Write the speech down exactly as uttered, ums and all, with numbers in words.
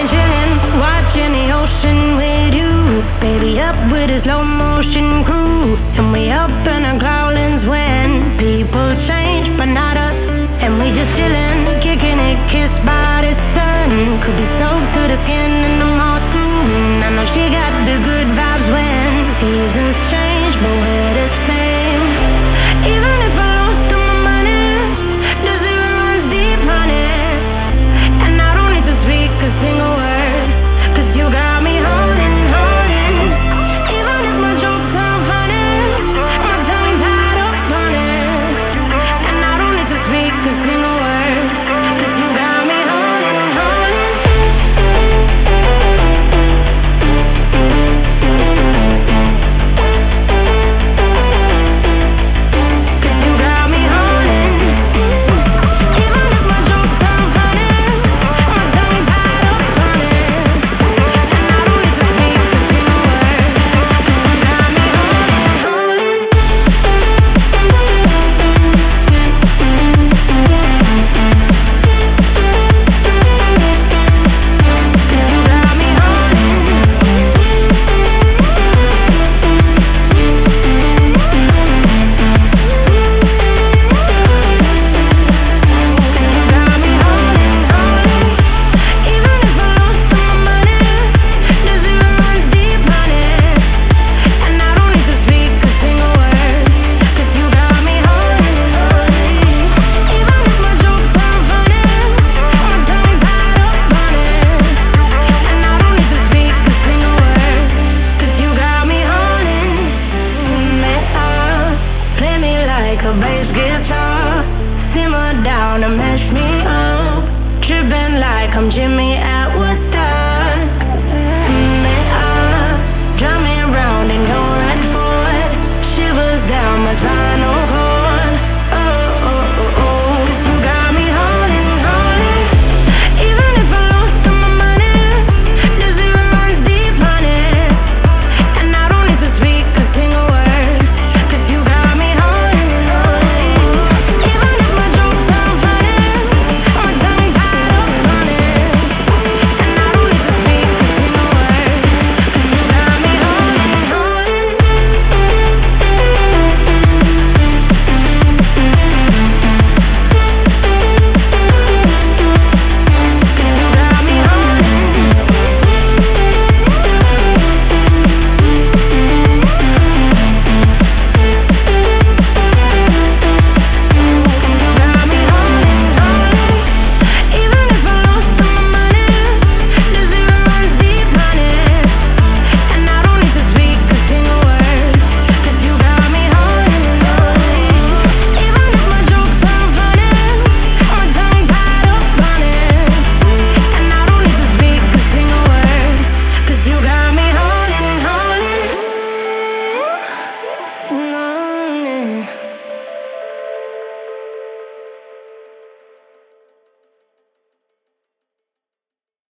ain't chillin', watching the ocean with you. Baby up with a slow motion crew. And we up in our growlings when people change, but not us. And we just chillin', kicking it, kissed by the sun. Could be soaked to the skin and I'm all soon. I know she got the good vibes when